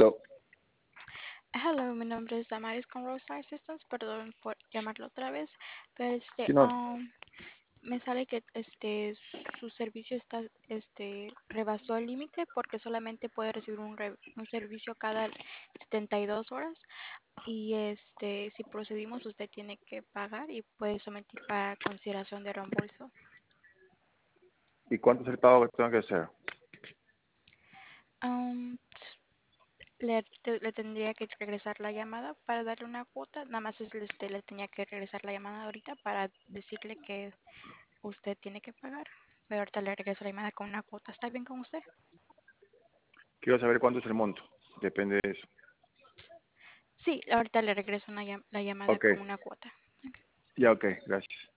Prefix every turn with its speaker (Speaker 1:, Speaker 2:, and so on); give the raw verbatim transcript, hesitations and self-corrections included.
Speaker 1: Aló.
Speaker 2: Hello, mi nombre es Damaris con Roadside Assistance, perdón por llamarlo otra vez, pero este,
Speaker 1: Sí, no,
Speaker 2: um, me sale que este su servicio está este rebasó el límite porque solamente puede recibir un, re- un servicio cada setenta y dos horas y este si procedimos usted tiene que pagar y puede someter para consideración de reembolso.
Speaker 1: ¿y cuánto es el pago que tengo que hacer?
Speaker 2: Um, le, te- le tendría que regresar la llamada para darle una cuota, nada más es, este, le tenía que regresar la llamada ahorita para decirle que usted tiene que pagar. Pero ahorita le regreso la llamada con una cuota. ¿Está bien con usted?
Speaker 1: Quiero saber cuánto es el monto. Depende de eso.
Speaker 2: Sí, ahorita le regreso una llam- la llamada
Speaker 1: Ok,
Speaker 2: con una cuota.
Speaker 1: ya, ok, gracias.